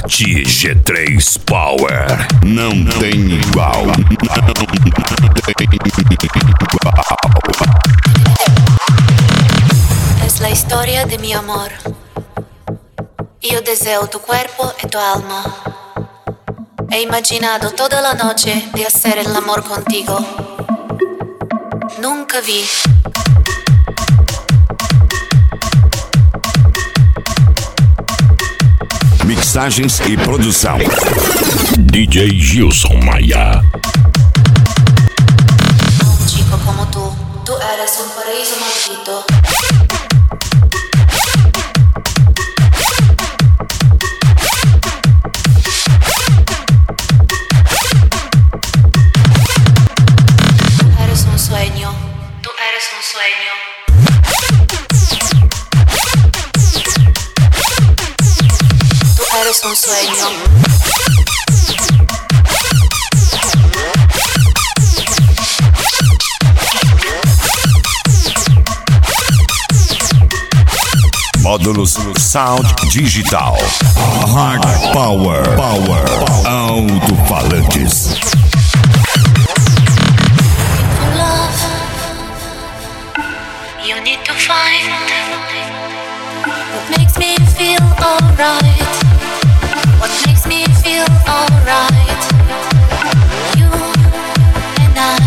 Paraty G3 Power. Não tem igual. Não tem igual. Es la historia de mi amor. Yo deseo tu cuerpo y tu alma. He imaginado toda la noche de hacer el amor contigo. Nunca vi. Mixagens e produção DJ Gilson Maia. Un chico como tú eres un paraíso maldito. Tú eres un sueño. Tú eres un sueño. Módulos Sound Digital. Hard Power. Alto-falantes. You need to find what makes me feel alright. What makes me feel alright. You and I,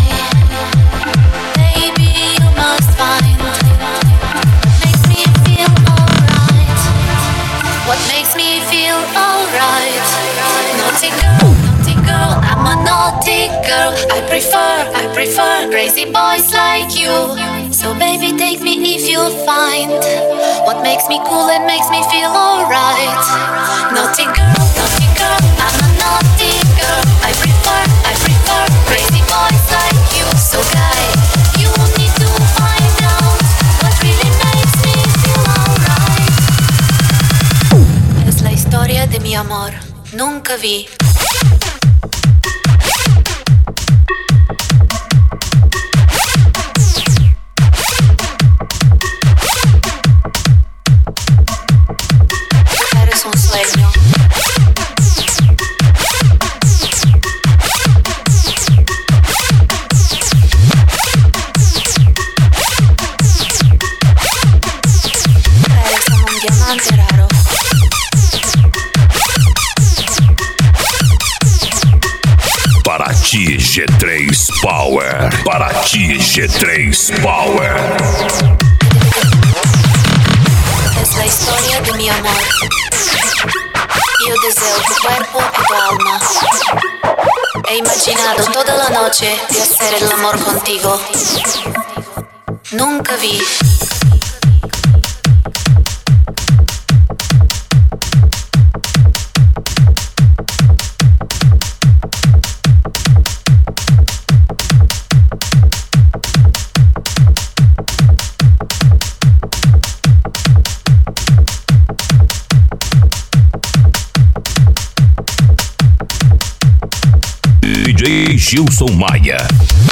baby, you must find what makes me feel alright. What makes me feel alright. Naughty girl, I'm a naughty girl. I prefer crazy boys like you. So baby, take me if you'll find what makes me cool and makes me feel alright. Naughty girl, I'm a naughty girl. I prefer crazy boys like you. So guy, you need to find out what really makes me feel alright. Es la historia de mi amor. Nunca vi. Paraty G3 Power. Paraty G3 Power. Es la historia de mi amor. Yo deseo tu cuerpo y tu alma. He imaginado toda la noche de hacer el amor contigo. Nunca vi. DJ Gilson Maia.